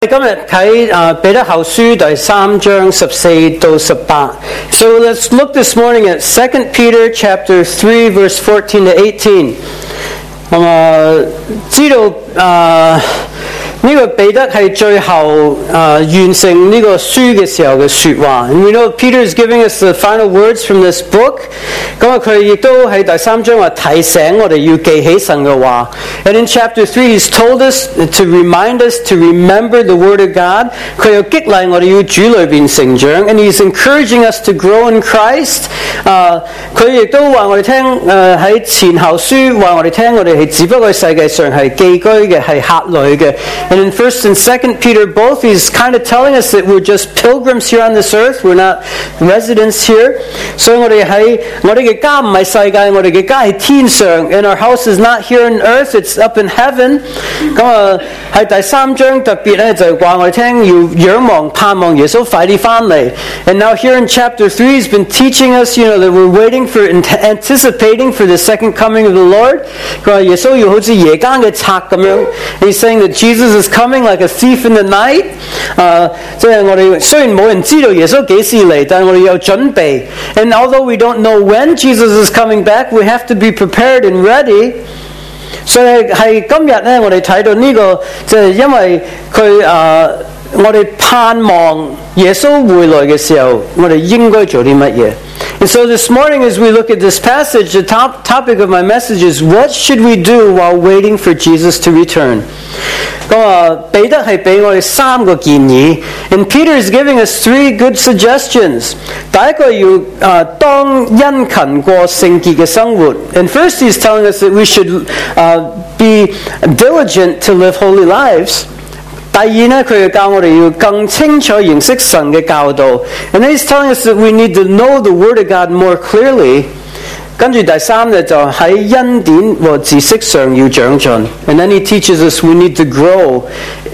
今日睇彼得後書第3章14到18。So let's look this morning at 2 Peter chapter 3 verse 14 to 18。知道呢個彼得係最後完成呢個書嘅時候嘅說話。And we know Peter is giving us the final words from this book。咁佢亦都喺第3章話提醒我哋要記起神嘅話。And in chapter 3 he's told us to remind us to remember the word of God。佢又激勵我哋要主裏邊成長。And he's encouraging us to grow in Christ。佢亦都話我哋聽喺前後書話我哋聽我哋係只不過世界上係寄居嘅係客旅嘅。And in 1st and 2nd Peter both, he's kind of telling us that we're just pilgrims here on this earth. We're not residents here. 所以我哋嘅家唔係世界，我哋嘅家係天上。And our house is not here on earth, it's up in heaven. 咁喺第3章特別咧就話我哋聽要仰望盼望耶穌快啲翻嚟。And now here in chapter 3 he's been teaching us, that we're waiting for anticipating for the second coming of the Lord. 佢話耶穌要好似夜間嘅賊咁樣。He's saying that Jesus is coming like a thief in the night。即係我哋雖然冇人知道耶穌幾時嚟，但係我哋有準備。And although we don't know when Jesus is coming back, we have to be prepared and ready。所以係今日咧，我哋睇到呢個，即係因為佢我哋盼望耶穌回來嘅時候，我哋應該做啲乜嘢？ And so this morning as we look at this passage, the topic of my message is what should we do while waiting for Jesus to return? 彼得係俾我哋3個建議 and Peter is giving us 3 good suggestions. 第一個要當殷勤過聖潔嘅生活 and first he's telling us that we should be diligent to live holy lives. 第二呢，佢教我哋要更清楚認識神嘅教導 and then he's telling us that we need to know the word of God more clearly. 跟住第3呢，就喺恩典和知識上要長進 and then he teaches us we need to grow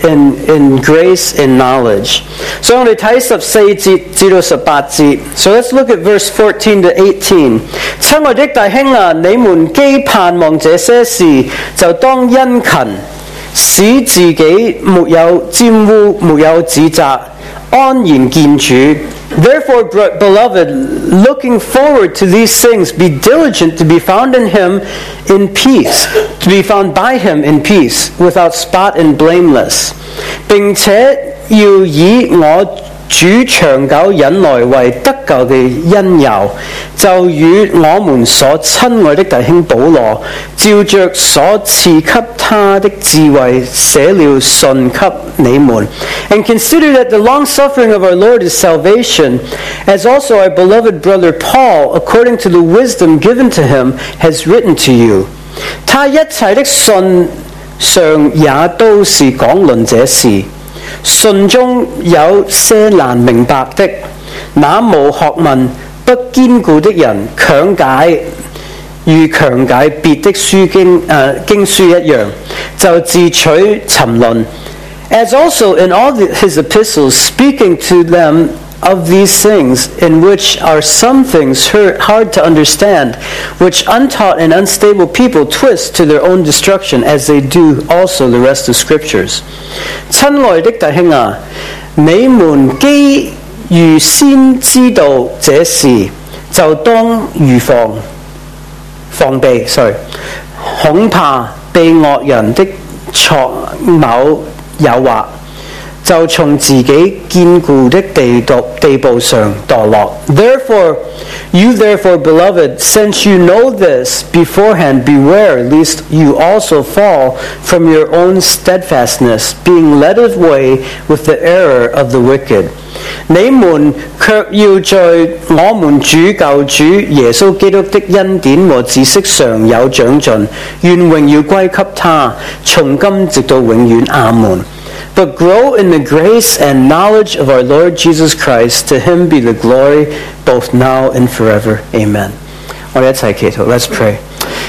in grace and knowledge. 所以我哋睇14節至到18節 So let's look at verse 14 to 18. 親愛的弟兄啊，你們既盼望這些事，就當殷勤，使自己沒有沾污，沒有指責，安然見主。Therefore, beloved, looking forward to these things, be diligent to be found in him in peace, to be found by him in peace, without spot and blameless. 並且要以我主長久忍耐為得救嘅因由，就與我們所親愛的弟兄保羅，照着所賜給他的智慧寫了信給你們。And consider that the long suffering of our Lord is salvation, as also our beloved brother Paul, according to the wisdom given to him, has written to you. 他一切的信上也都是講論這事。信中有些難明白的，那無學問不堅固的人強解，如強解別的經書一樣，就自取沉淪。As also in all his epistles, speaking to them of these things, in which are some things hard to understand, which untaught and unstable people twist to their own destruction, as they do also the rest of Scriptures. 親愛的弟兄啊，你們既預先知道這事，就當預防備，恐怕被惡人的錯謀誘惑，就從自己堅固的地步上墮落。You therefore, beloved, since you know this beforehand, beware lest you also fall from your own steadfastness, being led away with the error of the wicked. 你們卻要在我們主救主耶穌基督的恩典和知識上有長進，願榮耀歸給他，從今直到永遠。阿門。But grow in the grace and knowledge of our Lord Jesus Christ. To him be the glory both now and forever. Amen. 我哋一齊祈禱 Let's pray.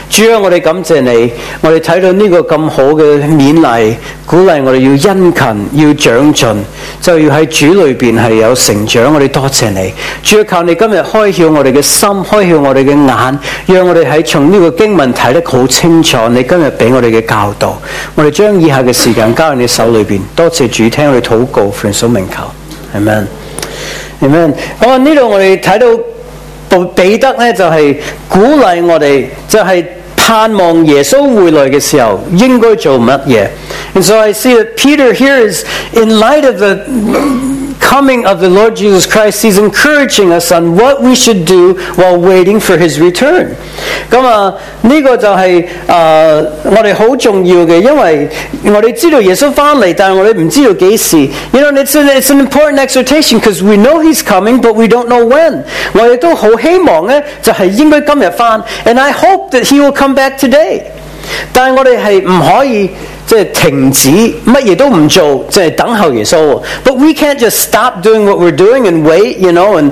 主啊，我哋感謝你，我哋睇到呢個咁好嘅勉勵，鼓勵我哋要殷勤，要長進，就要喺主裏邊係有成長。我哋多謝你，主啊，求你今日開竅我哋嘅心，開竅我哋嘅眼，讓我哋喺從呢個經文睇得好清楚。你今日俾我哋嘅教導，我哋將以下嘅時間交喺你手裏邊。多謝主，聽我哋禱告，奉主名求， Amen。 Amen。 好，呢度我哋睇到彼得咧，就係鼓勵我哋，就係盼望耶穌回來嘅時候應該做乜嘢。And so I see that Peter here is, in light of the coming of the Lord Jesus Christ, he's encouraging us on what we should do while waiting for his return. 咁呢個就係我哋好重要嘅，因為我哋知道耶穌翻嚟，但係我哋唔知道幾時。You know, it's an important exhortation because we know he's coming, but we don't know when. 我哋都好希望咧，就係應該今日翻。And I hope that he will come back today. 但係我哋係唔可以即係停止乜嘢都唔做，即係等候耶穌。But we can't just stop doing what we're doing and wait, you know, and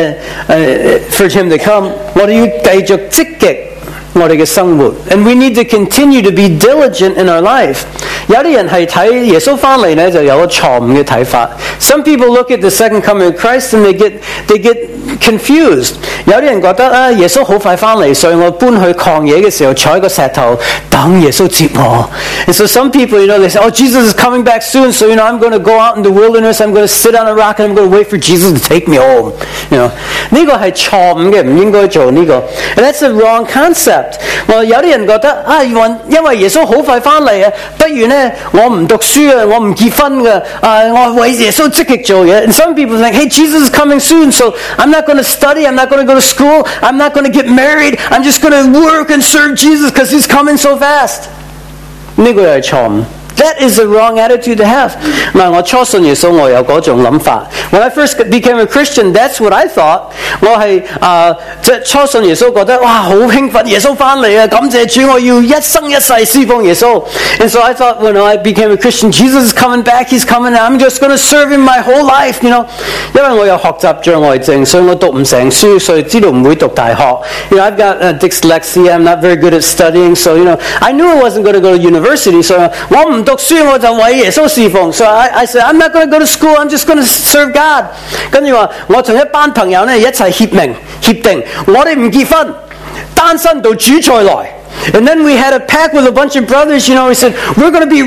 for him to come. 我哋要繼續積極我哋嘅生活 ，and we need to continue to be diligent in our life。有啲人係睇耶穌翻嚟咧，就有個錯誤嘅睇法。Some people look at the second coming of Christ and they get confused。有啲人覺得耶穌好快翻嚟，所以我搬去曠野嘅時候坐喺個石頭等耶穌接我。And so some people, you know, they say, "Oh, Jesus is coming back soon, so you know I'm going to go out in the wilderness, I'm going to sit on a rock, and I'm going to wait for Jesus to take me home." You know， 呢個係錯誤嘅，唔應該做呢個。And that's a wrong concept。有啲人覺得因為耶穌好快翻嚟啊，不如呢我唔讀書啊，我唔結婚嘅，我為耶穌積極做嘢。And some people think, "Hey, Jesus is coming soon, so I'm not going to study, I'm not going to go to school, I'm not going to get married, I'm just going to work and serve Jesus because he's coming so fast." 呢個又係錯誤。That is the wrong attitude to have. 我初信耶穌，我有嗰種諗法。When I first became a Christian, that's what I thought. 我係即係初信耶穌，覺得哇好興奮，耶穌翻嚟啊！感謝主，我要一生一世侍奉耶穌。And so I thought when I became a Christian, Jesus is coming back, he's coming, and I'm just going to serve him my whole life, you know. 因為我有學習障礙症，所以我讀唔成書，所以知道唔會讀大學。You know, I've got dyslexia, I'm not very good at studying, so you know, I knew I wasn't going to go to university, so 我唔讀書我就為耶穌侍奉。So I said, I'm not going to go to school, I'm just going to serve God。跟住話，我同一班朋友呢一齊協定，我哋唔結婚，單身到主再來。And then we had a pact with a bunch of brothers, you know, we said, we're going to be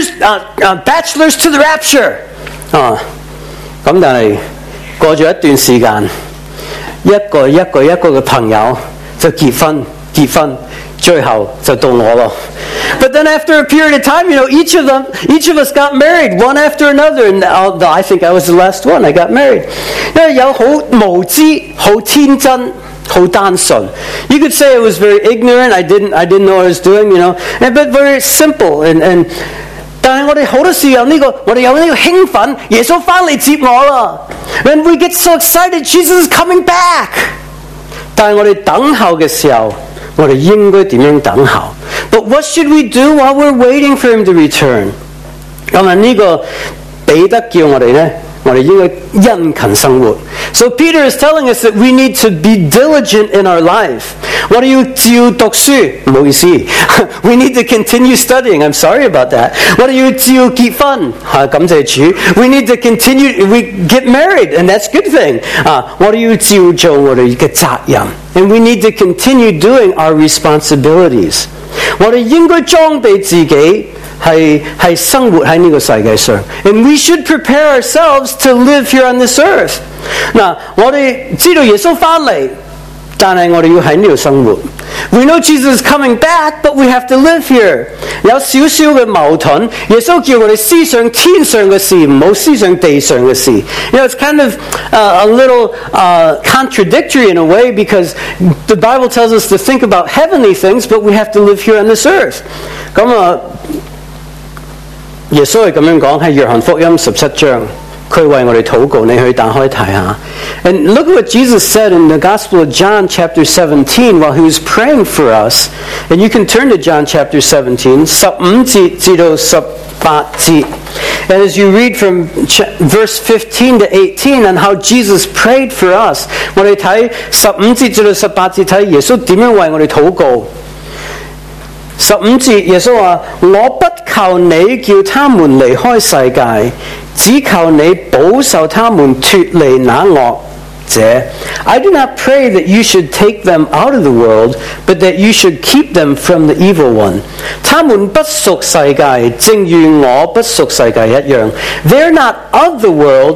bachelors to the rapture。咁但係過咗一段時間，一個嘅朋友就結婚，最後就到我咯。But then after a period of time, you know, each of us got married, one after another, and I think I was the last one. I got married. 因為有好無知、好天真、好單純。You could say I was very ignorant. I didn't know what I was doing, you know, but very simple and 但係我哋好多時候我哋有呢個興奮，耶穌翻嚟接我啦。When we get so excited, Jesus is coming back。但係我哋等候嘅時候，我哋應該點樣等候 ？But what should we do while we're waiting for him to return？ 咁呢個彼得叫我哋呢，我哋應該殷勤生活。So Peter is telling us that we need to be diligent in our life。我哋要照讀書，唔好意思，we need to continue studying. I'm sorry about that。我哋要照結婚，感謝主。We need to we get married, and that's a good thing。我哋要照做我哋嘅責任。And we need to continue doing our responsibilities。我哋應該裝備自己。係生活喺呢個世界上 ，and we should prepare ourselves to live here on this earth。嗱，我哋知道耶穌翻嚟，但係我哋要喺呢度生活。We know Jesus is coming back, but we have to live here。有少少嘅矛盾，耶穌叫我哋思想天上嘅事，唔好思想地上嘅事。You know, it's kind of a little contradictory in a way because the Bible tells us to think about heavenly things, but we have to live here on this earth。咁耶穌係咁樣講喺約翰福音17章，佢為我哋禱告，你去打開睇下。And look at what Jesus said in the Gospel of John chapter 17 while he was praying for us. And you can turn to John chapter 17, 15節至到18節。And as you read from verse 15 to 18 and how Jesus prayed for us, 我哋睇15節至到18節睇耶穌點樣為我哋禱告。 15節耶穌話：我不求你叫他們離開世界，只求你保守他們脫離那惡者。I do not pray that you should take them out of the world, but that you should keep them from the evil one. 他們不屬世界，正如我不屬世界一樣。They are not of the world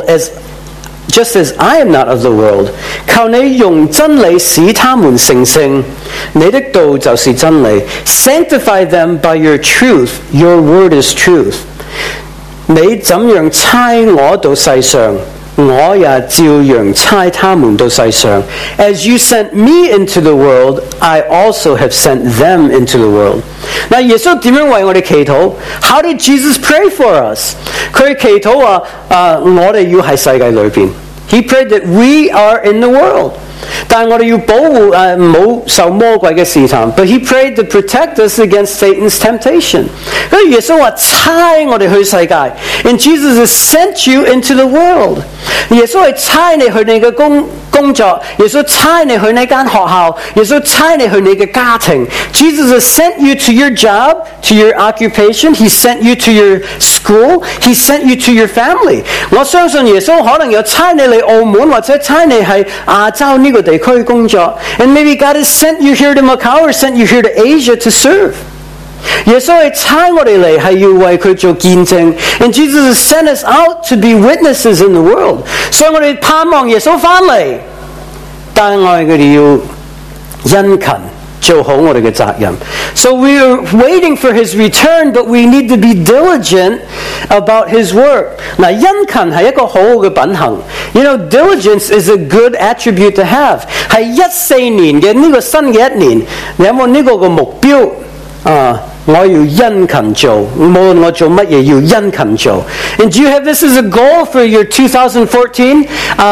just as I am not of the world. 求你用真理使他們成聖，你的道就是真理。Sanctify them by your truth. Your word is truth. 你怎樣差我到世上，我也照樣差他們到世上。As you sent me into the world, I also have sent them into the world. 嗱，耶穌點樣為我哋祈禱 ？How did Jesus pray for us？ 佢祈禱話：我哋要喺世界裏邊。He prayed that we are in the world. 但係我哋要保護唔好受魔鬼嘅試探。But he prayed to protect us against Satan's temptation. 所以耶穌話差我哋去世界 ，and Jesus has sent you into the world. 耶穌係差你去你嘅工作，耶穌差你去你間學校，耶穌差你去你嘅家庭。Jesus has sent you to your job, to your occupation. He sent you to your school. He sent you to your family. 我相信耶穌可能有差你嚟澳門，或者差你喺亞洲呢個地區工作。And maybe God has sent you here to Macau or sent you here to Asia to serve. 耶穌係差我哋嚟，係要為佢做見證。And Jesus has sent us out to be witnesses in the world. 所以我哋盼望耶穌翻嚟，但係我哋要殷勤做好我哋嘅責任。So we are waiting for His return, but we need to be diligent about His work. 嗱，殷勤係一個好好嘅品行。You know, diligence is a good attribute to have. 係14年嘅呢個新嘅一年，你有冇呢個嘅目標啊？我要殷勤做，無論我做乜嘢要殷勤做。And do you have this as a goal for your 2014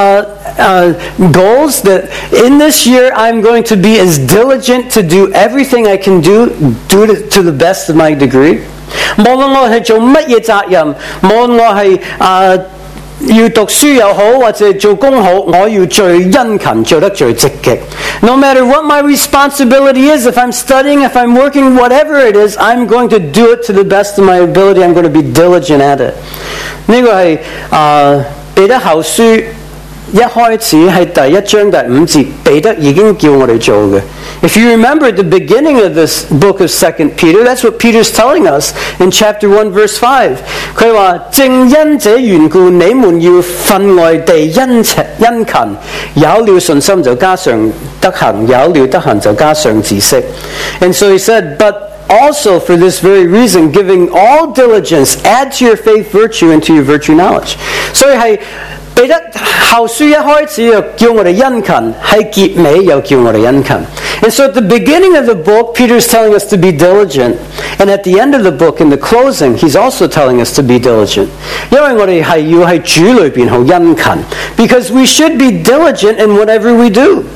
goals? That in this year I'm going to be as diligent to do everything I can do it to the best of my degree. 無論我係做乜嘢責任，無論我係要讀書又好，或者做工好，我要最殷勤，做得最積極。No matter what my responsibility is, if I'm studying, if I'm working, whatever it is, I'm going to do it to the best of my ability. I'm going to be diligent at it. 呢個係彼得後書一開始係第1章第5節，彼得已經叫我哋做嘅。If you remember at the beginning of this book of 2 Peter, that's what Peter's telling us in chapter 1 verse 5. 佢話正因這緣故，你們要分外地殷勤，有了信心就加上德行，有了德行就加上知識。And so he said, but also for this very reason, giving all diligence, add to your faith virtue, and to your virtue knowledge. 所以係彼得後書一開始就叫我哋殷勤，喺結尾又叫我哋殷勤。And so at the beginning of the book, Peter's telling us to be diligent. And at the end of the book, in the closing, he's also telling us to be diligent. 因為我哋係要喺主裏邊好殷勤。Because we should be diligent in whatever we do.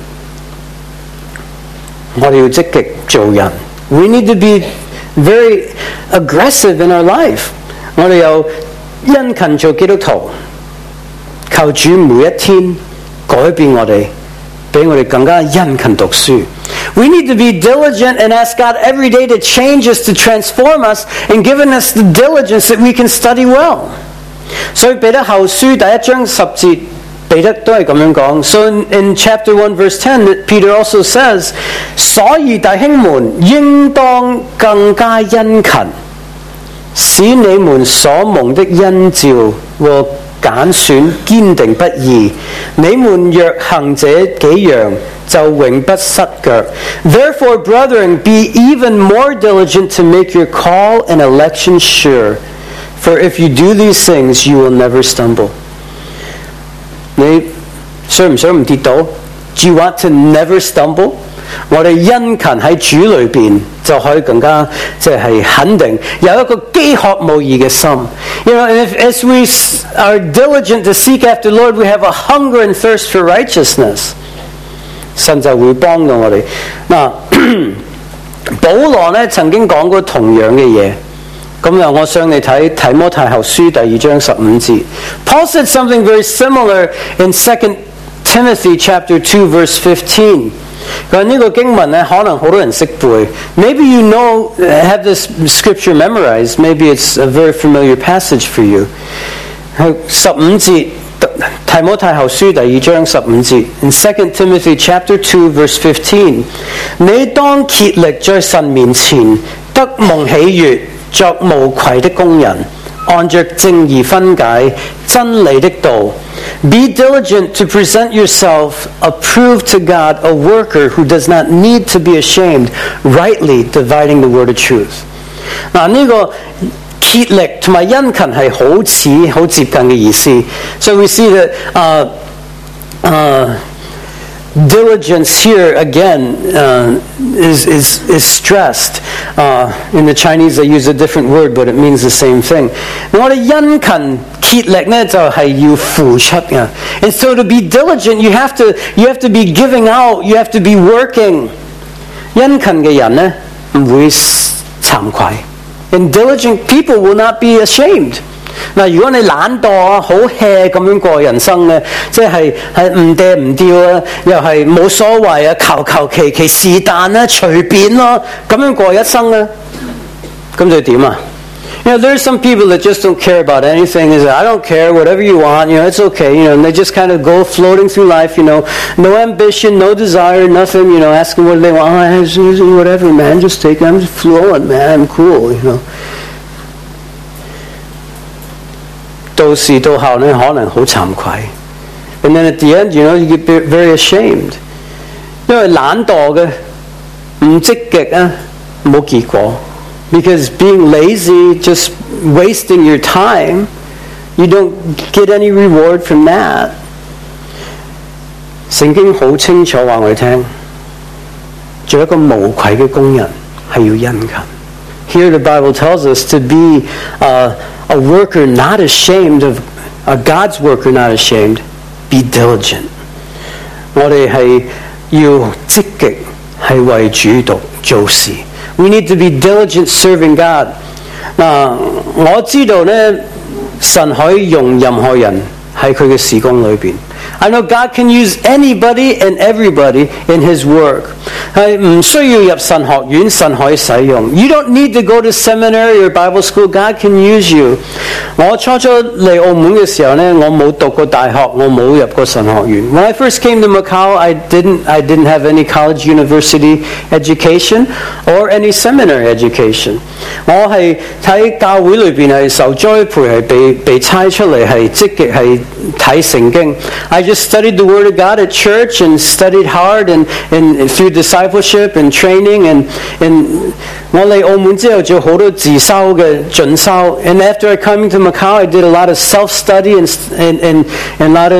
我哋要積極做人。We need to be very aggressive in our life. 我哋有殷勤做基督徒。求主每一天改變我哋，俾我哋更加殷勤讀書。We need to be diligent and ask God every day to change us, to transform us, and giving us the diligence that we can study well. 所以彼得後書第1章10節，彼得都係咁樣講。So in chapter 1 verse 10, Peter also says, 所以弟兄們應當更加殷勤，使你們所蒙的恩召和揀選堅定不移。你們若行這幾樣，就永不失腳。Therefore, brethren, be even more diligent to make your call and election sure. For if you do these things, you will never stumble. 你想唔想唔跌倒？ Do you want to never stumble? 我哋殷勤喺主裏邊就可以更加肯定有一個飢渴慕義嘅心。You know, and as we are diligent to seek after the Lord, we have a hunger and thirst for righteousness. 神就會幫到我哋。嗱，保羅咧曾經講過同樣嘅嘢。咁又我想你睇提摩太後書第2章15節。Paul said something very similar in 2 Timothy chapter 2 verse 15. 佢話呢個經文咧，可能好多人識背。Maybe you know, have this scripture memorized. Maybe it's a very familiar passage for you. 15節，提摩太後書第2章15節。In 2 Timothy chapter 2 verse 15， 你當竭力在神面前得蒙喜悅，作無愧的工人，按着正義分解真理的道。Be diligent to present yourself approved to God, a worker who does not need to be ashamed, rightly dividing the word of truth. 嗱，呢個竭力同埋殷勤係好接近嘅意思。So we see that diligence here again is stressed. In the Chinese they use a different word, but it means the same thing. 我哋殷勤竭力咧就係要付出嘅。And so to be diligent, you have to be giving out, you have to be working. 殷勤嘅人咧唔會慚愧。And diligent people will not be ashamed. 嗱，如果你懶惰啊，好 hea 咁樣過人生咧，即係唔嗲唔吊啊，又係冇所謂啊，求其是但啦，隨便咯，咁樣過一生咧，咁就點啊？ You know, there's some people that just don't care about anything. They say, I don't care, whatever you want, it's okay, and they just kind of go floating through life, no ambition, no desire, nothing, asking what they want, whatever, man, just take it, I'm just flowing, man, I'm cool, 到時到後咧，可能好慚愧。And then at the end, you get very ashamed. 因為懶惰嘅，唔積極啊，冇結果。Because being lazy, just wasting your time, you don't get any reward from that. 聖經好清楚話我哋聽，做一個無愧嘅工人係要殷勤。Here the Bible tells us to be a worker not ashamed of, a God's worker not ashamed, be diligent. 我哋係要積極係為主做事。We need to be diligent serving God. 嗱，我知道咧，神可以用任何人喺佢嘅事工裏邊。I know God can use anybody and everybody in His work. 係唔需要入神學院，神可以使用。You don't need to go to seminary or Bible school. God can use you. 我初嚟澳門嘅時候咧，我冇讀過大學，我冇入過神學院。When I first came to Macau, I didn't have any college, university education or any seminary education. 我係喺教會裏邊係受栽培，係被差出嚟，係積極係睇聖經。I just studied the Word of God at church and studied hard and through discipleship and training and 我嚟澳門之後做好多自修嘅進修。And after I coming to Macau, I did a lot of self-study and a lot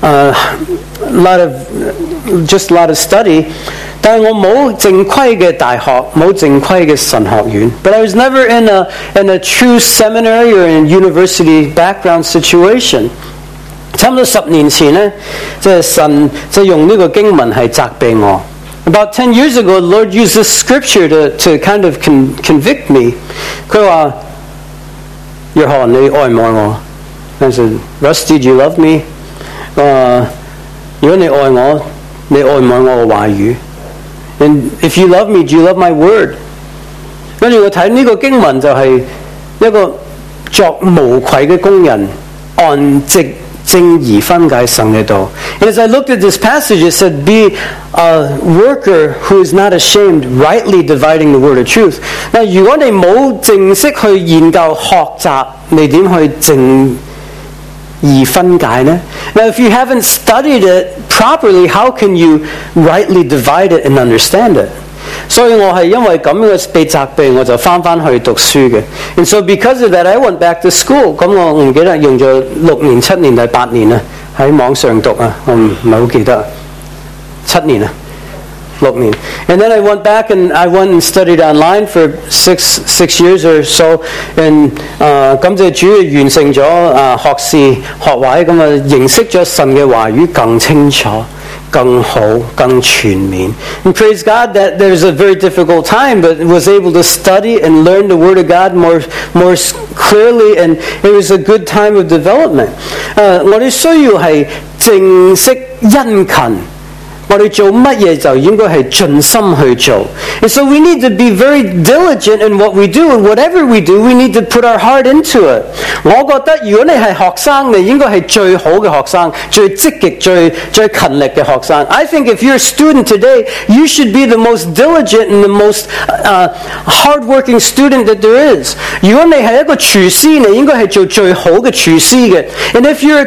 of study. 但係我冇正規嘅大學，冇正規嘅神學院。But I was never in a true seminary or in a university background situation. 差唔多10年前咧，即係神就用呢個經文係責備我。About 10 years ago, the Lord used this scripture to kind of convict me. 佢話：約翰，你愛唔愛我？ I said, Rusty, do you love me? 如果你愛我，你愛唔愛我嘅話語？ And if you love me, do you love my word? 跟住我睇呢個經文就係一個作無愧嘅工人，按正義分解神嘅道。And as I looked at this passage, it said, be a worker who is not ashamed, rightly dividing the word of truth. 嗱，如果你冇正式去研究學習，你點去正義分解呢？ Now, if you haven't studied it properly, how can you rightly divide it and understand it? 所以我係因為咁嘅被責備，我就翻去讀書嘅。And so because of that, I went back to school. 咁我唔記得用咗6年、7年定8年啊，喺網上讀啊，我唔係好記得。7年啊，6年。And then I went back and I went and studied online for six years or so. And 感謝主完成咗學士學位，咁啊認識咗神嘅話語更清楚。更好，更全面。And praise God that there's a very difficult time, but was able to study and learn the Word of God more clearly, and it was a good time of development. 我哋需要係正式殷勤。 我哋做乜嘢就應該係盡心去做。And so we need to be very diligent in what we do, and whatever we do, we need to put our heart into it. 我覺得如果你係學生，你應該係最好嘅學生，最積極、最勤力嘅學生。I think if you're a student today, you should be the most diligent and the most hardworking student that there is. 如果你係一個廚師，你應該係做最好嘅廚師嘅。And if you're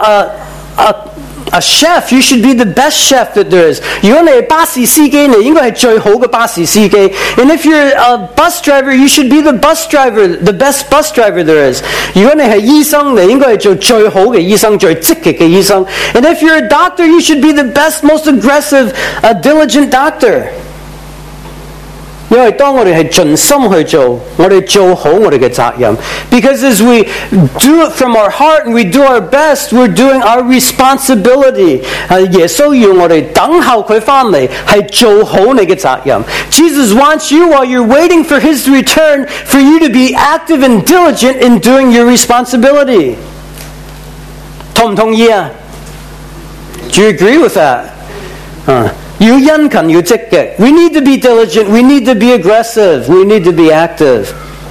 a chef, you should be the best chef that there is. 如果你係巴士司機，你應該係最好嘅巴士司機。And if you're a bus driver, you should be the bus driver, the best bus driver there is. 如果你係醫生，你應該係做最好嘅醫生，最積極嘅醫生。And if you're a doctor, you should be the best, most aggressive, diligent doctor. 因為當我哋係盡心去做，我哋做好我哋嘅責任。Because as we do it from our heart and we do our best, we're doing our responsibility. 耶穌要我哋等候佢返嚟，係做好你嘅責任。Jesus wants you while you're waiting for His return, for you to be active and diligent in doing your responsibility. 同唔同意啊？ Do you agree with that? 要殷勤，要積極。We need to be diligent. We need to be aggressive. We need to be active.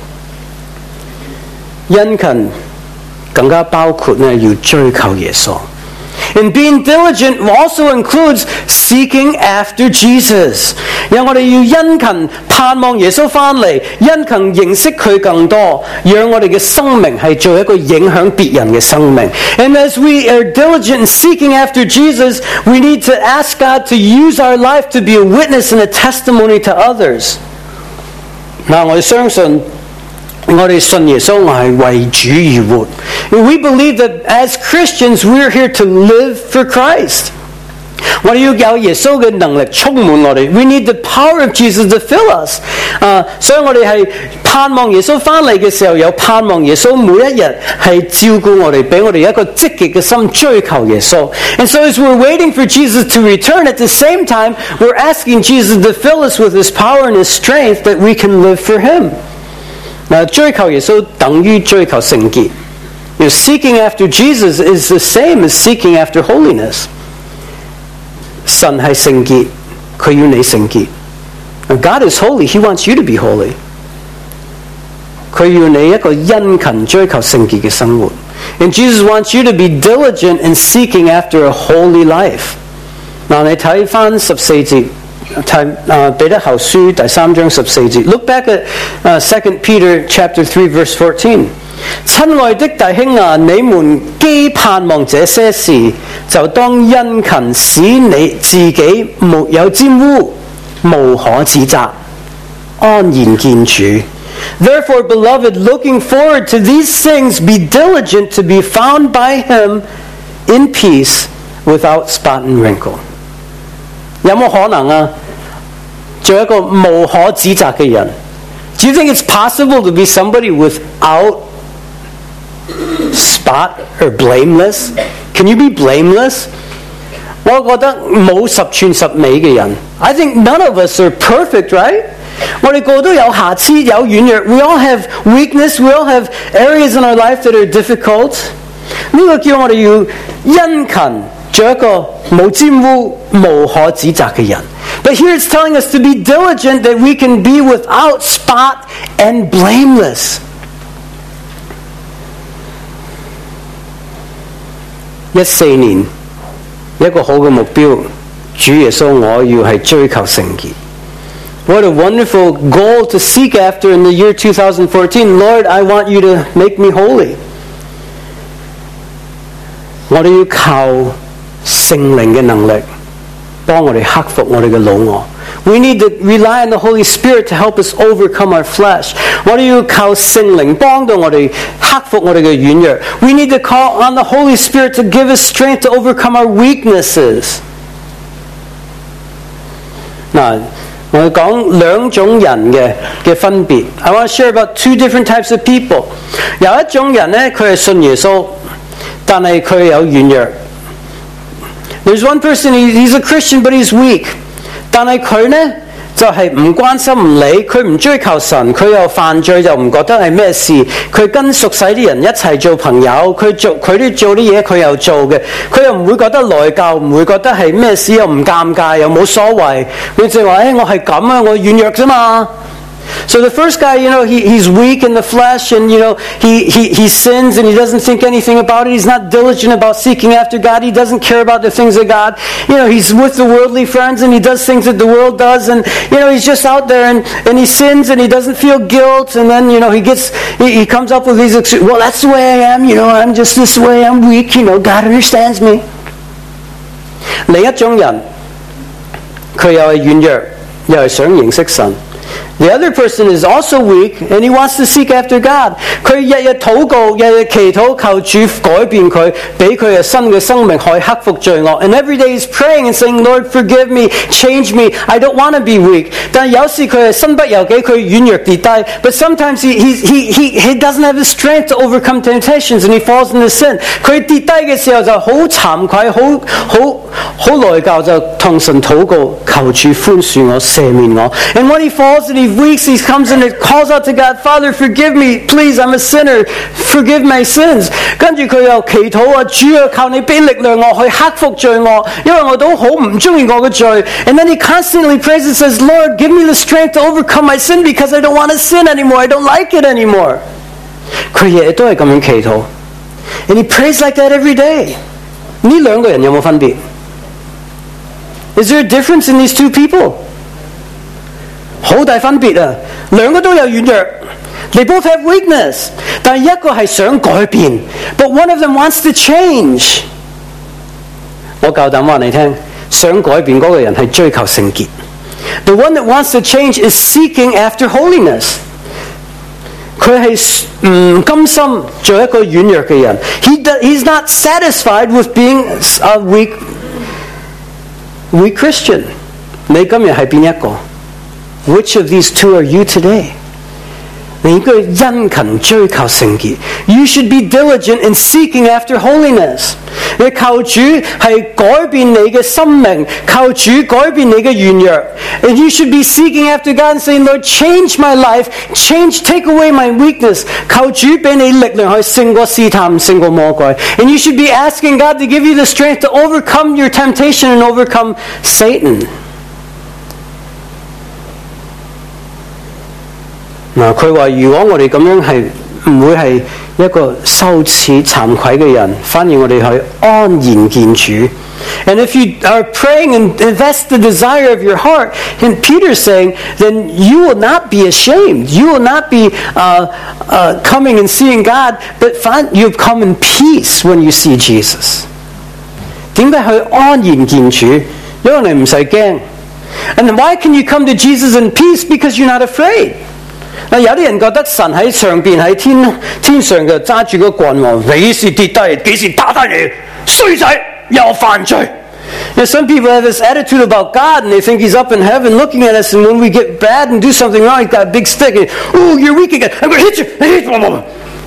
殷勤更加包括要追求耶穌。And being diligent also includes seeking after Jesus. 讓我哋要殷勤盼望耶穌返嚟，殷勤認識佢更多，讓我哋嘅生命係做一個影響別人嘅生命。And as we are diligent in seeking after Jesus, we need to ask God to use our life to be a witness and a testimony to others. 嗱，我哋相信。我哋信耶穌，我係為主而活。We believe that as Christians, we're here to live for Christ. 我哋要有耶穌嘅能力充滿我哋。We need the power of Jesus to fill us. 所以我哋係盼望耶穌返嚟嘅時候，有盼望耶穌每一日係照顧我哋，俾我哋一個積極嘅心追求耶穌。And so as we're waiting for Jesus to return, at the same time, we're asking Jesus to fill us with His power and His strength that we can live for Him. 嗱，追求耶穌等於追求聖潔。Seeking after Jesus is the same as seeking after holiness. 神係聖潔，佢要你聖潔。God is holy. He wants you to be holy. 佢要你一個殷勤追求聖潔嘅生活。And Jesus wants you to be diligent in seeking after a holy life. 嗱，你睇返14節。彼得後書第3章14節。Look back at 2 Peter chapter 3 verse 14. 親愛的弟兄啊，你們既盼望這些事，就當殷勤，使你自己沒有沾污，無可指責，安然見主。Therefore, beloved, looking forward to these things, be diligent to be found by Him in peace, without spot and wrinkle. 有冇可能啊？做一個無可指責嘅人 Do you think it's possible to be somebody without spot or blameless? Can you be blameless? 我覺得冇十全十美嘅人 I think none of us are perfect, right? 我哋個個都有瑕疵，有軟弱 We all have weakness. We all have areas in our life that are difficult. 呢個叫我哋要殷勤做一個冇沾污、無可指責嘅人。But here it's telling us to be diligent that we can be without spot and blameless. 14年一個好嘅目標，主耶穌我要係追求聖潔。What a wonderful goal to seek after in the year 2014. Lord, I want you to make me holy. 我哋要靠聖靈嘅能力幫我哋克服我哋嘅老我。We need to rely on the Holy Spirit to help us overcome our flesh. 我哋要靠聖靈幫到我哋克服我哋嘅軟弱。We need to call on the Holy Spirit to give us strength to overcome our weaknesses. 嗱，我哋講兩種人嘅分別。I want to share about two different types of people. 有一種人呢，佢係信耶穌，但係佢有軟弱。There's one person, he's a Christian, but he's weak. 但係佢呢就係唔關心唔理，佢唔追求神，佢又犯罪就唔覺得係咩事，佢跟熟悉啲人一齊做朋友，佢都做啲嘢佢又做嘅，佢又唔會覺得內疚，唔會覺得係咩事，又唔尷尬，又冇所謂，佢就話我係咁啊，我軟弱啫嘛。So the first guy, he's weak in the flesh, and he sins and he doesn't think anything about it. He's not diligent about seeking after God. He doesn't care about the things of God. He's with the worldly friends and he does things that the world does, and he's just out there and he sins and he doesn't feel guilt, and then he comes up with these excuses. Well, that's the way I am. I'm just this way. I'm weak. God understands me. 另一種人，佢又係軟弱，又係想認識神。The other person is also weak, and he wants to seek after God. 佢日日禱告，日日祈禱，求主改變佢，俾佢嘅新嘅生命，可以克服罪惡。And every day he's praying and saying, Lord, forgive me, change me. I don't want to be weak. 但有時佢係身不由己，佢軟弱跌低。But sometimes he doesn't have the strength to overcome temptations, and he falls into sin. 佢跌低嘅時候就好慚愧，好內疚，就同神禱告，求主寬恕我，赦免我。And when he falls and he weeks, he comes in and calls out to God, Father, forgive me, please, I'm a sinner, forgive my sins. 跟住佢又祈禱啊，主啊，求你俾力量我去克服罪惡，因為我都好唔中意我嘅罪。And then he constantly prays and says, Lord, give me the strength to overcome my sin because I don't want to sin anymore, I don't like it anymore. 佢日日都係咁樣祈禱。And he prays like that every day. 呢兩個人有冇分別？ Is there a difference in these two people? 好大分別啊！兩個都有軟弱 ，they both have weakness， 但係一個係想改變 ，but one of them wants to change。我夠膽話你聽，想改變嗰個人係追求聖潔。The one that wants to change is seeking after holiness。佢係唔甘心做一個軟弱嘅人。He's not satisfied with being a weak Christian。你今日係邊一個？ Which of these two are you today? 你應該殷勤追求聖潔。You should be diligent in seeking after holiness. 你求主係改變你嘅生命，求主改變你嘅軟弱。And you should be seeking after God and saying, Lord, change my life, take away my weakness. 求主俾你力量去勝過試探，勝過魔鬼。And you should be asking God to give you the strength to overcome your temptation and overcome Satan. 嗱，佢話：如果我哋咁樣係唔會係一個羞恥慚愧嘅人，反而我哋去安然見主。And if you are praying and that's the desire of your heart, and Peter's saying, then you will not be ashamed. You will not be coming and seeing God, but you'll come in peace when you see Jesus. 點解去安然見主？因為你唔使驚。And why can you come to Jesus in peace? Because you're not afraid. 有啲人覺得神喺上邊喺天上嘅揸住個棍喎，幾時跌低，幾時打低你，衰仔又犯罪。Some people have this attitude about God, and they think He's up in heaven looking at us, and when we get bad and do something wrong, He's got a big stick, and oh, you're weak again, I'm going to hit you.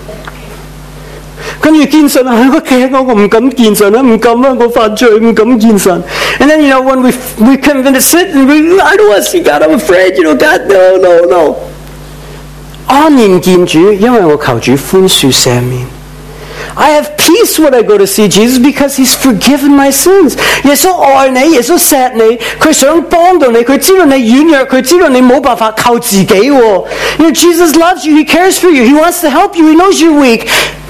跟住見神啊！我企我唔敢見神啊！唔敢啊！我犯罪唔敢見神。And then when we come in to sit and I don't want to see God, I'm afraid. God, no. 安然見主，因為我求主寬恕赦免。I have peace when I go to see Jesus because He's forgiven my sins. 耶穌愛你，耶穌錫你，佢想幫到你，佢知道你軟弱，佢知道你冇辦法靠自己喎。Jesus loves you, He cares for you, He wants to help you, He knows you're weak.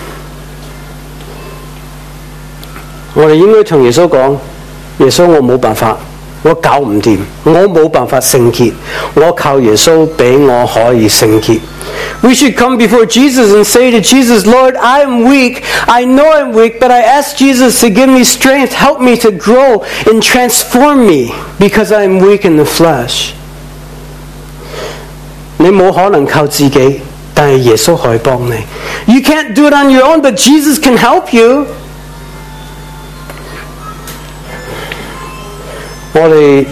我哋應該同耶穌講：耶穌，我冇辦法。我搞唔掂，我冇辦法聖潔，我靠耶穌俾我可以聖潔。We should come before Jesus and say to Jesus, Lord, I am weak. I know I'm weak, but I ask Jesus to give me strength, help me to grow and transform me because I am weak in the flesh. 你冇可能靠自己，但係耶穌可以幫你。You can't do it on your own, but Jesus can help you. 我哋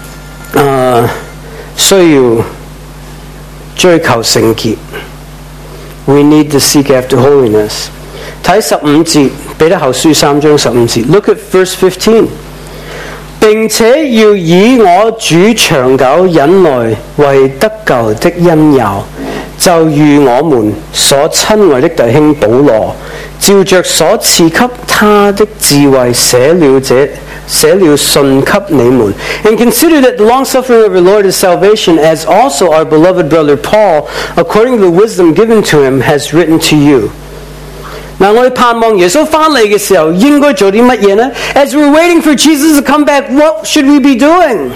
需要追求聖潔。We need to seek after holiness. 睇15節，彼得後書3章15節。Look at verse 15. 並且要以我主長久忍耐為得救的因由，就如我們所親愛的弟兄保羅，照着所賜給他的智慧寫了信給你們。And consider that the long suffering of our Lord is salvation, as also our beloved brother Paul, according to the wisdom given to him, has written to you. 嗱，我哋盼望耶穌翻嚟嘅時候，應該做啲乜嘢呢？ As we're waiting for Jesus to come back, what should we be doing?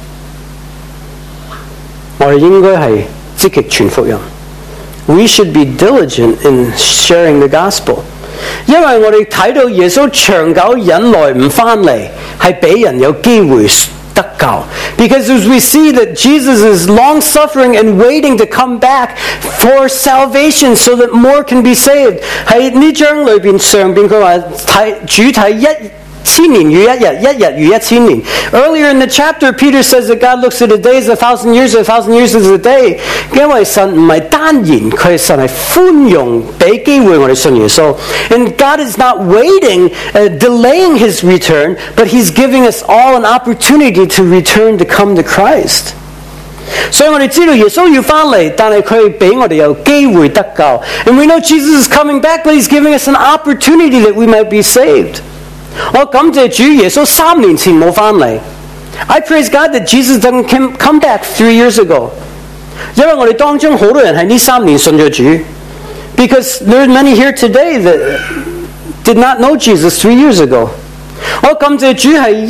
我哋應該係積極傳福音。We should be diligent in sharing the gospel. 因為我哋睇到耶穌長久忍耐唔翻嚟，係俾人有機會得救。Because as we see that Jesus is long suffering and waiting to come back for salvation so that more can be saved. 喺呢章裏邊上邊佢話主體1000年如一日，一日如1000年。Earlier in the chapter, Peter says that God looks at a day as 1,000 years, 1,000 years as a day. 因為神唔係單言，神係寬容，俾機會我哋信耶穌。And God is not waiting, delaying His return, but He's giving us all an opportunity to return to come to Christ. 所以我哋知道耶穌要翻嚟，但係佢俾我哋有機會得救。And we know Jesus is coming back, but He's giving us an opportunity that we might be saved. 我感謝主耶穌3年前冇翻嚟。I praise God that Jesus didn't come back 3 years ago. 因為我哋當中好多人係呢3年信咗主。Because there are many here today that did not know Jesus 3 years ago. 我感謝主係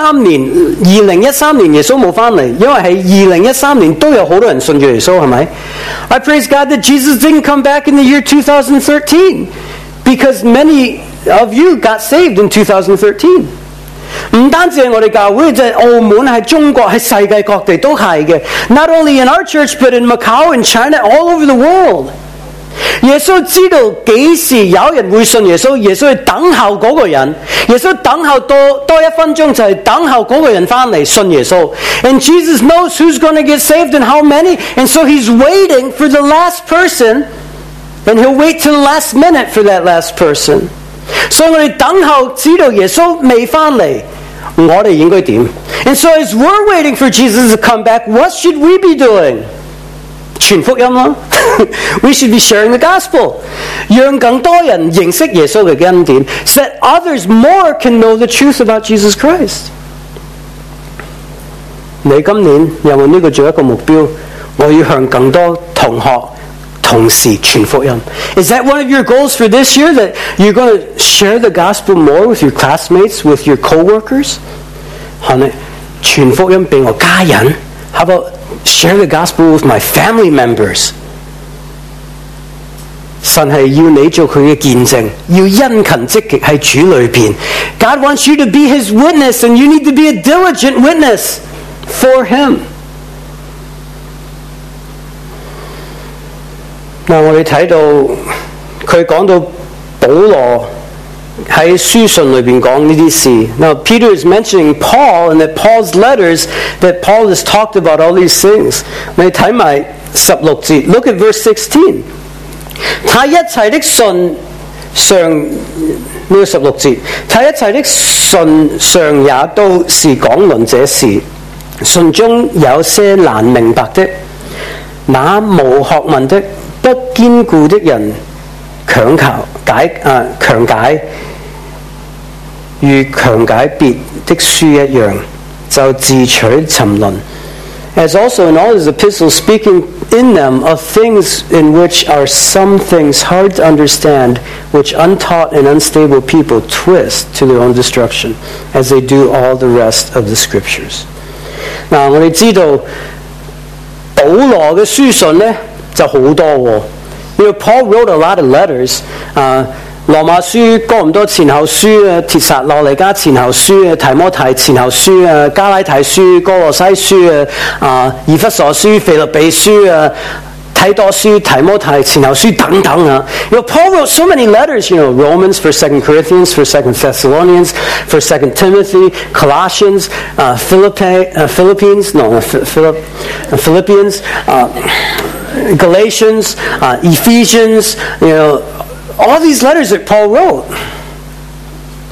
2013年耶穌冇翻嚟，因為係2013年都有好多人信咗耶穌，係咪？ I praise God that Jesus didn't come back in the year 2013 because many of you got saved in 2013. 唔單止係我哋教會，就係澳門，係中國，係世界各地都係嘅。Not only in our church, but in Macau and China, all over the world. 耶穌知道幾時有人會信耶穌，耶穌去等候嗰個人，耶穌等候多1分鐘就係等候嗰個人翻嚟信耶穌。And Jesus knows who's going to get saved and how many, and so He's waiting for the last person, and He'll wait till the last minute for that last person. 所以我哋等候知道耶穌未翻嚟，我哋應該點？ And so as we're waiting for Jesus to come back, what should we be doing? 傳福音咯。We should be sharing the gospel. 讓更多人認識耶穌嘅恩典， so that others more can know the truth about Jesus Christ. 你今年有冇呢個做一個目標？我要向更多同學同時傳福音。 Is that one of your goals for this year, that you're going to share the gospel more with your classmates, with your co-workers? 係咪傳福音俾我家人？ How about share the gospel with my family members? 神係要你做佢嘅見證，要殷勤積極喺主裏邊。 God wants you to be His witness, and you need to be a diligent witness for Him. 嗱，我哋睇到佢講到保羅喺書信裏邊講呢啲事。Now Peter is mentioning Paul, and that Paul's letters, that Paul has talked about all these things. 你睇埋16節 ，Look at verse 16. 他一切的信上呢個16節，他一切的信上也都是講論這事。信中有些難明白的，那無學問的、不堅固的人強解，如強解別的書一樣，就自取沉淪。As also in all his epistles, speaking in them of things in which are some things hard to understand, which untaught and unstable people twist to their own destruction, as they do all the rest of the scriptures. 嗱，我哋知道保羅嘅書信呢就好多喎。You know, Paul wrote a lot of letters. 羅馬書、哥林多前後書啊、帖撒羅尼迦前後書啊、提摩太前後書啊、加拉太書、哥羅西書啊、以弗所書、腓立比書啊、提多書、提摩太前後書等等啊。You know, Paul wrote so many letters. You know, Romans, 1 2 Corinthians, 1 2 Thessalonians, 1 2 Timothy, Colossians, Philippians, Galatians, Ephesians. You know, all these letters that Paul wrote.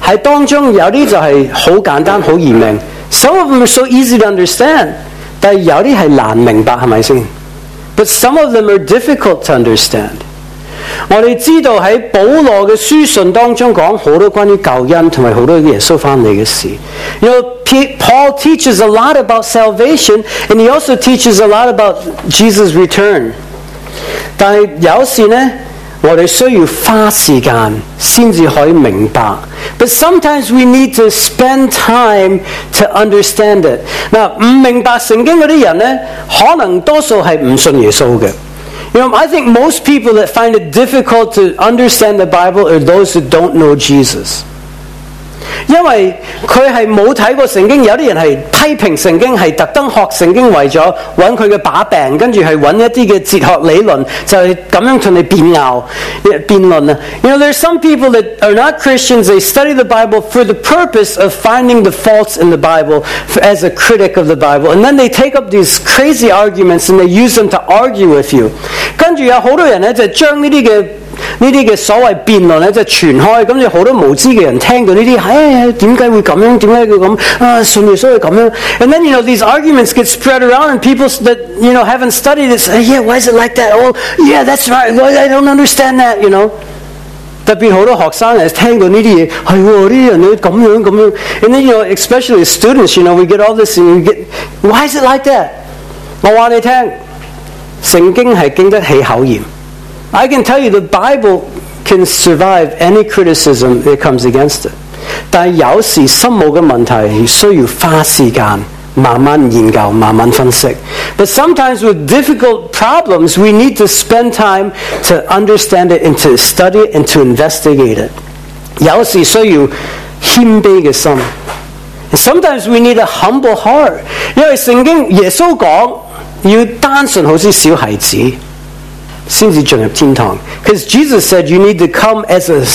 喺當中有啲就係好簡單好易明 ，some of them are so easy to understand， 但係有啲係難明白，係咪先 ？But some of them are difficult to understand。我哋知道喺保羅嘅書信當中講好多關於救恩同埋好多耶穌翻嚟嘅事。You know, Paul teaches a lot about salvation, and he also teaches a lot about Jesus' return。但係有時呢，我哋需要花時間先至可以明白。But sometimes we need to spend time to understand it。嗱，唔明白聖經嗰啲人呢，可能多數係唔信耶穌嘅。You know, I think most people that find it difficult to understand the Bible are those who don't know Jesus。因為佢係冇睇過聖經，有啲人係批評聖經，係特登學聖經為咗揾佢嘅把柄，跟住係揾一啲嘅哲學理論，就係咁樣同你辯論啊。You know, there's some people that are not Christians. They study the Bible for the purpose of finding the faults in the Bible as a critic of the Bible, and then they take up these crazy arguments and they use them to argue with you。跟住有好多人咧就將呢啲嘅所謂辯論咧就傳開，咁就好多無知嘅人聽到呢啲，點解會咁樣？點解會咁？信耶穌係咁樣。And then you know these arguments get spread around, and people that you know haven't studied it say, "Yeah, why is it like that? Oh, yeah, that's right. I don't understand that." You know， 特別好多學生係聽到呢啲嘢，係喎，呢啲人咁樣。And then you know, especially students, you know, we get all this and we get, why is it like that？ 我話你聽，聖經係經得起考驗。I can tell you the Bible can survive any criticism that comes against it。但係有時心冇嘅問題需要花時間慢慢研究、慢慢分析。But sometimes with difficult problems, we need to spend time to understand it and to study it and to investigate it。有時需要謙卑嘅心。Sometimes we need a humble heart。因為聖經耶穌講要單純好似小孩子。先至進入天堂 ，because Jesus said you need to come as a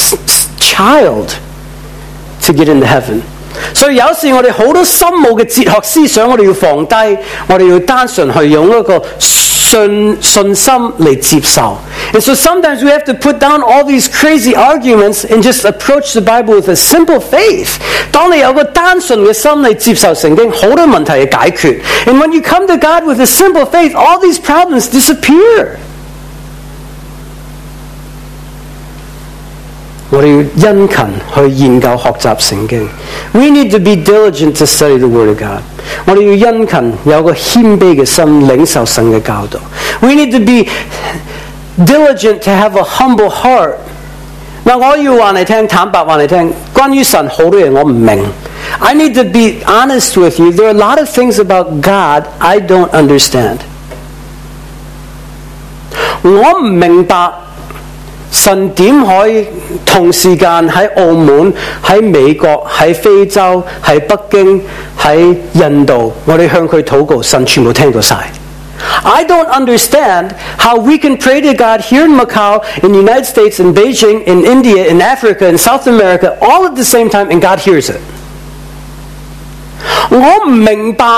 child to get into heaven。所以有時我哋好多深奧嘅哲學思想，我哋要放低，我哋要單純去用一個信心嚟接受。And so sometimes we have to put down all these crazy arguments and just approach the Bible with a simple faith。當你有個單純嘅心嚟接受聖經，好多問題嘅解決。And when you come to God with a simple faith, all these problems disappear。我哋要殷勤去研究學習聖經。We need to be diligent to study the Word of God。我哋要殷勤有個謙卑嘅心，領受神嘅教導。We need to be diligent to have a humble heart。嗱，我要話你聽，坦白話你聽，關於神好多嘢我唔明。I need to be honest with you. There are a lot of things about God I don't understand。我唔明白。神點可以同時間喺澳門、喺美國、喺非洲、喺北京、喺印度，我哋向佢禱告，神全部聽到晒。I don't understand how we can pray to God here in Macau, in the United States, in Beijing, in India, in Africa, in South America, all at the same time, and God hears it。我唔明白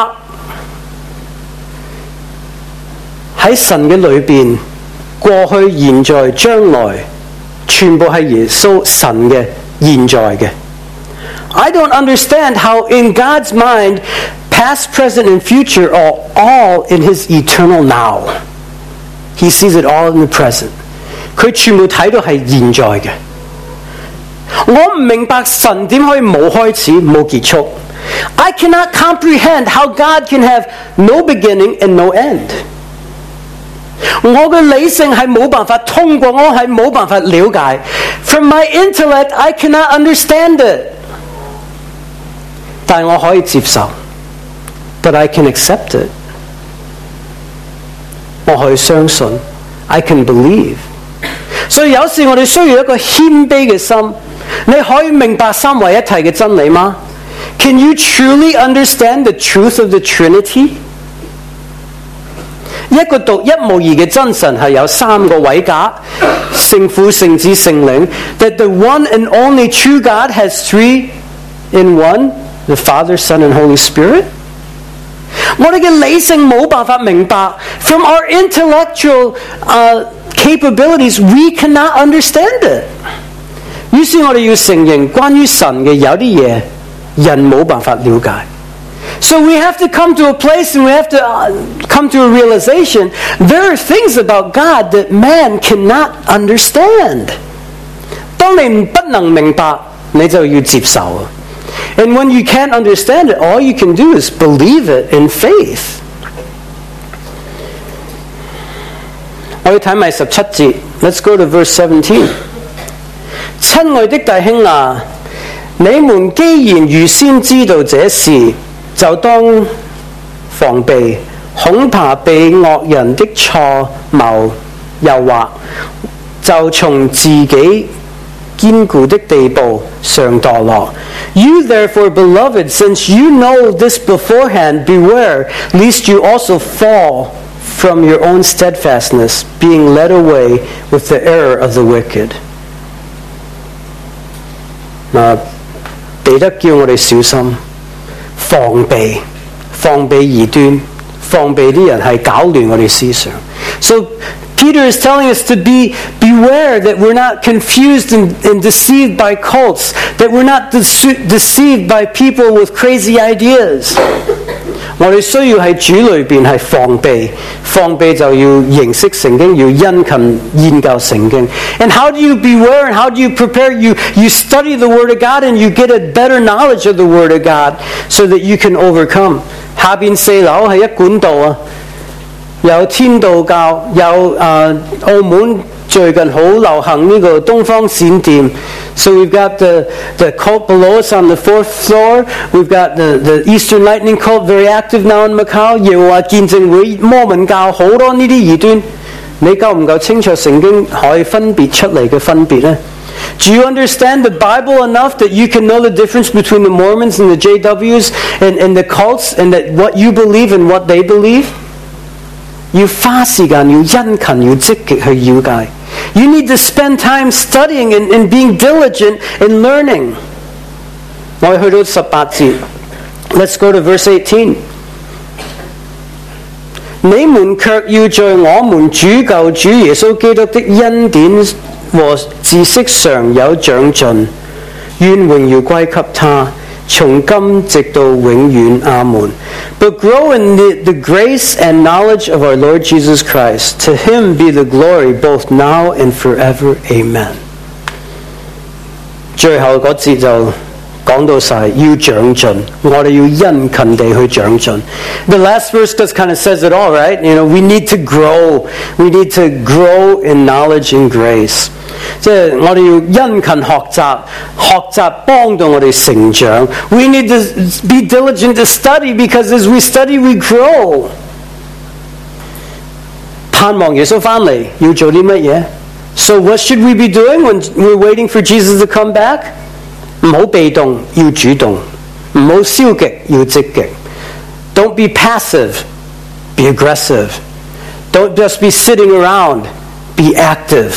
喺神嘅裏邊。過去、現在、將來，全部係耶穌神嘅現在嘅。I don't understand how in God's mind, past, present, and future are all in His eternal now. He sees it all in the present. 佢全部睇到係現在嘅。我唔明白神點可以冇開始、冇結束。I cannot comprehend how God can have no beginning and no end。我嘅理性係冇辦法通過，我係冇辦法了解。From my intellect, I cannot understand it。但我可以接受 ，but I can accept it。我可以相信 ，I can believe。所以有時我哋需要一個謙卑嘅心。你可以明白三位一體嘅真理嗎 ？Can you truly understand the truth of the Trinity？一個獨一無二嘅真神係有三個位格，聖父、聖子、聖靈。That the one and only true God has three in one, the Father, Son, and Holy Spirit。我哋嘅理性冇辦法明白。From our intellectual capabilities, we cannot understand it。You 於是我哋要承認關於神嘅有啲嘢人冇辦法了解。So we have to come to a place and we have to come to a realization there are things about God that man cannot understand. 當你不能明白，你就要接受。And when you can't understand it, all you can do is believe it in faith. 我要睇埋17節。Let's go to verse 17. 親愛的弟兄啊，你們既然預先知道這事，就當防備，恐怕被惡人的錯謀誘惑，就從自己堅固的地步上墮落。You therefore, beloved, since you know this beforehand, beware, lest you also fall from your own steadfastness, being led away with the error of the wicked. 彼得叫我哋小心防備異端，防備啲人係搞亂我哋思想。So Peter is telling us to beware that we're not confused and deceived by cults, that we're not deceived by people with crazy ideas. 我哋需要喺主裏邊係防備就要認識聖經，要殷勤研究聖經。And how do you beware and how do you prepare? You study the Word of God and you get a better knowledge of the Word of God so that you can overcome. 下邊4樓係一管道啊，有天道教，有澳門最近好流行呢個東方閃電。So we've got the cult below us on the 4th floor. We've got the Eastern Lightning cult very active now in Macau. 耶和華見證會、摩門教好多呢啲異端。你夠唔夠清楚聖經可以分別出嚟嘅分別呢？ Do you understand the Bible enough that you can know the difference between the Mormons and the JWs and the cults and that what you believe and what they believe? 要花時間，要殷勤，要積極去了解。You need to spend time studying and being diligent in learning. 我哋去到18節。Let's go to verse 18. 你們卻要在我們主救主耶穌基督的恩典和知識上有長進，願榮耀歸給他，從今直到永遠。阿門。But grow in the grace and knowledge of our Lord Jesus Christ. To him be the glory both now and forever. Amen. 最後嗰節就講到晒，要長進，我哋要殷勤地去長進。The last verse just kind of says it all, right? You know, we need to grow. We need to grow in knowledge and grace. 即係我哋要殷勤學習幫到我哋成長。We need to be diligent to study because as we study, we grow. 盼望耶穌返嚟要做啲乜嘢？ So what should we be doing when we're waiting for Jesus to come back? 唔好被動，要主動；唔好消極，要積極。Don't be passive, be aggressive. Don't just be sitting around, be active.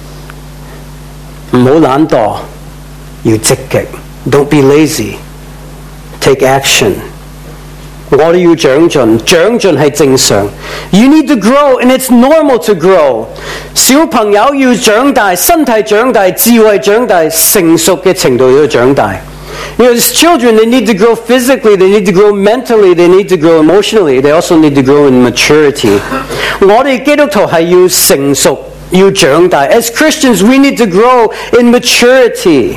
唔好懶惰，要積極。Don't be lazy, take action. 我哋要長進係正常。You need to grow, and it's normal to grow. 小朋友要長大，身體長大，智慧長大，成熟嘅程度要長大。You know, as children, they need to grow physically, they need to grow mentally, they need to grow emotionally, they also need to grow in maturity. 我哋基督徒係要成熟，要長大。As Christians, we need to grow in maturity.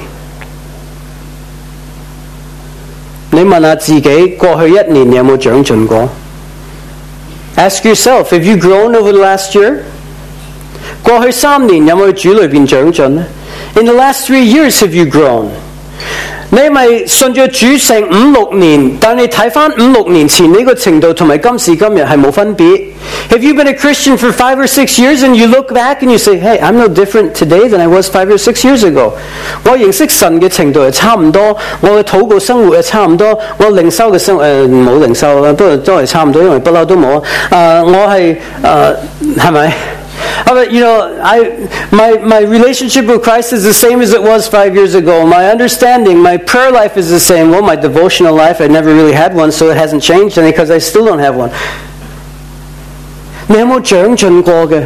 你問下自己，過去1年你有冇長進過？ Ask yourself, have you grown over the last year? 過去3年有冇喺主裏邊長進呢？ In the last 3 years, have you grown? 你咪順著主成5-6年，但你睇翻5-6年前呢個程度同埋今時今日係冇分別。Have you been a Christian for 5 or 6 years and you look back and you say, hey, I'm no different today than I was 5 or 6 years ago. 我認識神嘅程度係差唔多，我嘅禱告生活係差唔多，我靈修嘅生活冇靈修啦，都係差唔多，因為不嬲都冇啊。我係係咪？But you know, my relationship with Christ is the same as it was 5 years ago. My understanding, my prayer life is the same. Well, my devotional life, I never really had one, so it hasn't changed any because I still don't have one. 你有冇長進過嘅？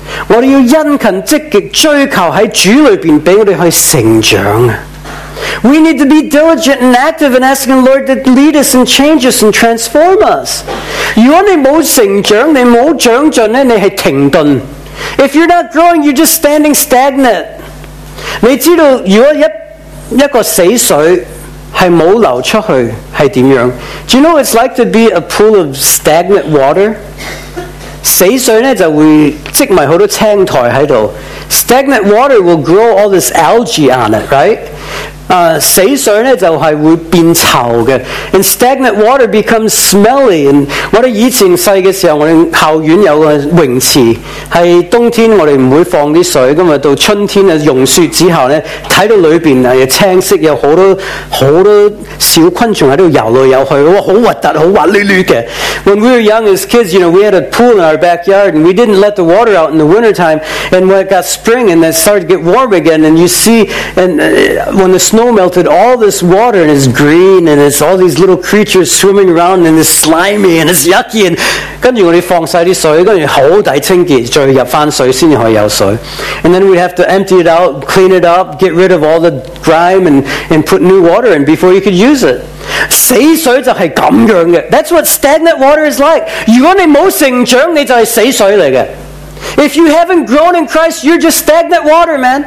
我哋要殷勤積極追求喺主裏邊俾我哋去成長啊！ We need to be diligent and active in asking the Lord to lead us and change us and transform us. 如果你冇成長，你冇長進咧，你係停頓。If you're not growing, you're just standing stagnant. 你知道如果一個死水係冇流出去係點樣 ？Do you know what it's like to be a pool of stagnant water? 死水咧就會積埋好多青苔喺度。Stagnant water will grow all this algae on it, right? 死水咧就係會變臭嘅 ，and stagnant water becomes smelly。And 我哋以前細嘅時候，我哋校園有個泳池，係冬天我哋唔會放啲水，咁啊到春天啊融雪之後咧，睇到裏邊係青色，有好多小昆蟲喺度游嚟游去，哇，好核突，好滑捋捋嘅。When we were young as kids, we had a pool in our backyard, and we didn't let the water out in the wintertime. And when it got spring and it started to get warm again, and you see, and when the snow melted, all this water and it's green and it's all these little creatures swimming around and it's slimy and it's yucky. And 跟住我哋放晒啲水，跟住好抵清潔，再入翻水先至可以有水。And then we have to empty it out, clean it up, get rid of all the grime and put new water in before you could use it. 死水就係咁樣嘅。That's what stagnant water is like. 如果你冇成長，你就係死水嚟嘅。If you haven't grown in Christ, you're just stagnant water, man.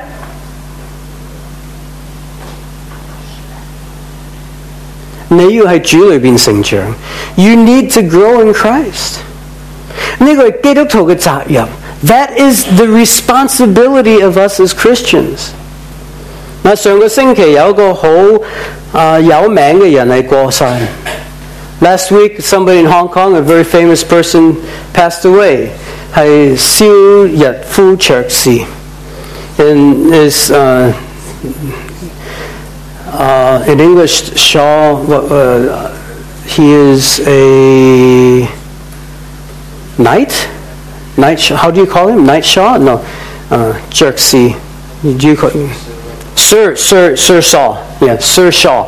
你要喺主裏邊成長。You need to grow in Christ. 呢個係基督徒嘅責任。That is the responsibility of us as Christians. 嗱，上個星期有一個好有名嘅人係過世。Last week, somebody in Hong Kong, a very famous person, passed away. 係蕭日夫爵士。And is in English, Shaw. He is a knight. How do you call him? Knight Shaw? No, Jerksey. Do you call him? Sir Shaw. Yeah, Sir Shaw.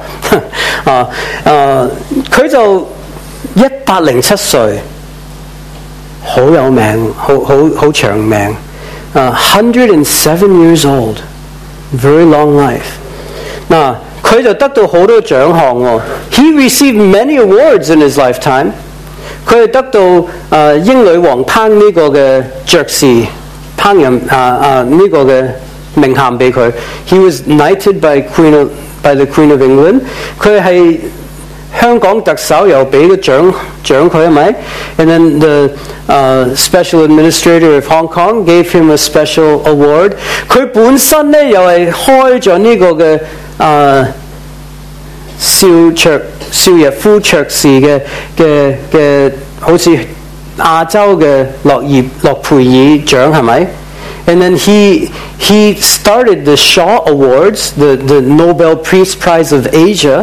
佢就107歲，好有名，好長命。107 years old, very long life. 嗱，佢就得到好多獎項喎。He received many awards in his lifetime. 佢係得到英女王頒呢個嘅爵士烹飪呢個嘅名銜俾佢。He was knighted by the Queen of England. 佢係香港特首又俾個獎佢係咪 ？And then the special administrator of Hong Kong gave him a special award. 佢本身咧又係開咗呢個嘅邵逸夫爵士嘅好似亞洲嘅諾貝爾獎係咪 ？And then he started the Shaw Awards, the Nobel Peace Prize of Asia.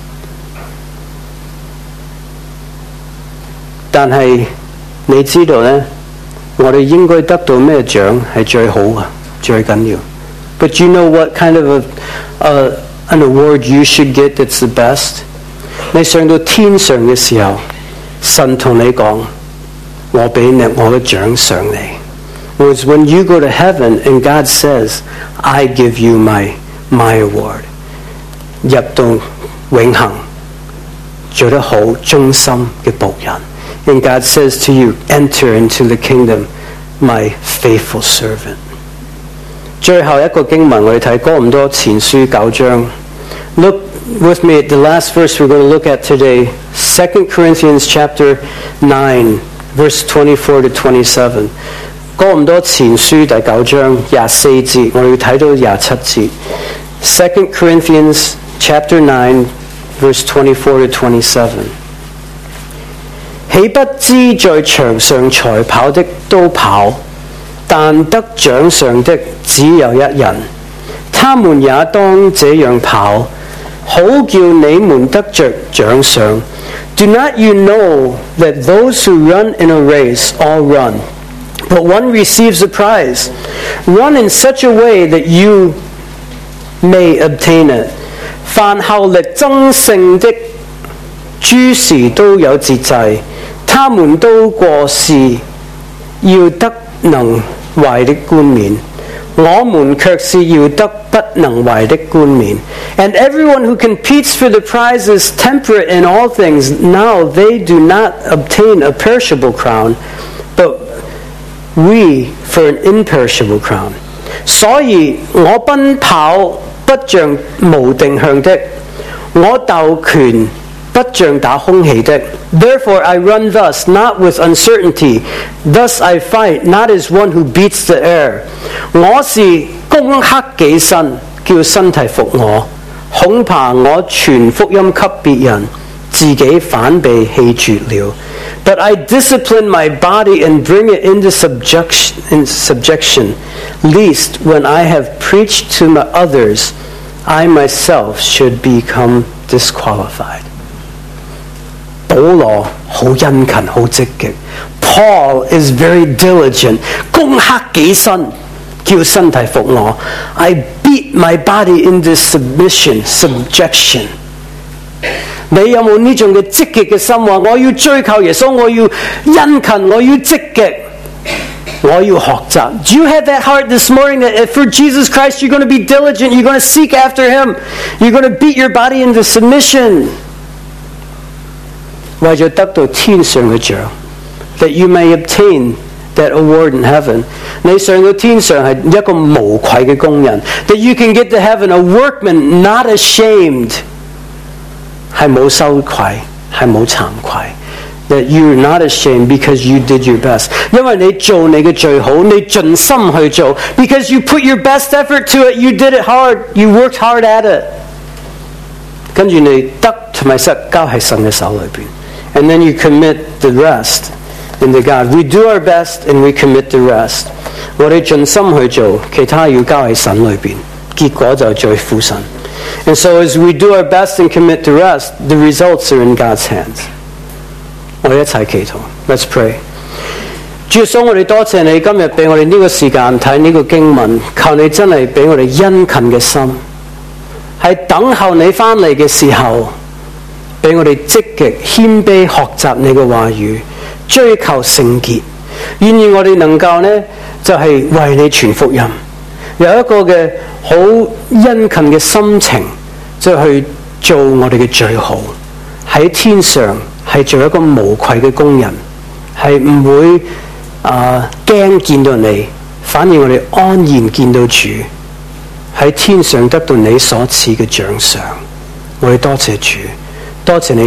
但係你知道咧，我哋應該得到咩獎係最好嘅，最緊要。But you know what kind of an award you should get that's the best? 你上到天上嘅時候，神同你講：我俾你我嘅獎賞你。Whereas when you go to heaven and God says, I give you my award. 入到永恆，做得好忠心嘅僕人。And God says to you, enter into the kingdom, my faithful servant. 最後一個經文我哋睇哥林多前書9章。Look with me at the last verse we're going to look at today, 2 Corinthians chapter 9, verse 24 to 27. 哥林多前書第9章24節，我哋要睇到27節。2 Corinthians chapter 9, verse 24 to 27. 豈不知在場上賽跑的都跑，但得獎賞的只有一人。他們也當這樣跑，好叫你們得着獎賞。Do not you know that those who run in a race all run, but one receives a prize? Run in such a way that you may obtain it. 凡效力爭勝的，諸時都有節制，他們都過是要得能壞的冠冕，我們卻是要得不能壞的冠冕。And everyone who competes for the prize is temperate in all things. Now they do not obtain a perishable crown, but we for an imperishable crown. 所以我奔跑不像無定向的，我鬥拳不像打空氣的。Therefore I run thus, not with uncertainty. Thus I fight, not as one who beats the air. 我是攻克己身，叫身體服我。恐怕我傳福音給別人，自己反被棄絕了。But I discipline my body and bring it into subjection, lest when I have preached to others, I myself should become disqualified. 保羅好殷勤，好積極。Paul is very diligent， 攻克己身，叫身體服我。I beat my body into subjection。你有冇呢種嘅積極嘅心話？我要追求耶穌，我要殷勤，我要積極，我要學習。Do you have that heart this morning that for Jesus Christ you're going to be diligent, you're going to seek after Him, you're going to beat your body into submission， 為咗得到天上嘅獎 ，that you may obtain that award in heaven。你上到天上係一個無愧嘅工人 ，that you can get to heaven a workman not ashamed。係冇羞愧，係冇慚愧。That you're not ashamed because you did your best。因為你做你嘅最好，你盡心去做。Because you put your best effort to it, you did it hard, you worked hard at it。跟住你得同埋失交喺神嘅手裏邊。And then you commit the rest into God. We do our best and we commit the rest。我哋盡心去做，其他要交喺神裏邊，結果就在乎神。And so as we do our best and commit the rest, the results are in God's hands. 我哋一齊祈禱 Let's pray. 主耶穌，我哋多謝你今日俾我哋呢個時間睇呢個經文，求你真係俾我哋殷勤嘅心，喺等候你翻嚟嘅時候，俾我哋積極謙卑學習你嘅話語，追求聖潔。願意我哋能夠呢，就係為你傳福音，有一個嘅好殷勤嘅心情，就去做我哋嘅最好。喺天上係做一個無愧嘅工人，係唔會驚見到你，反而我哋安然見到主，喺天上得到你所賜嘅獎賞。我哋多謝主，多謝你。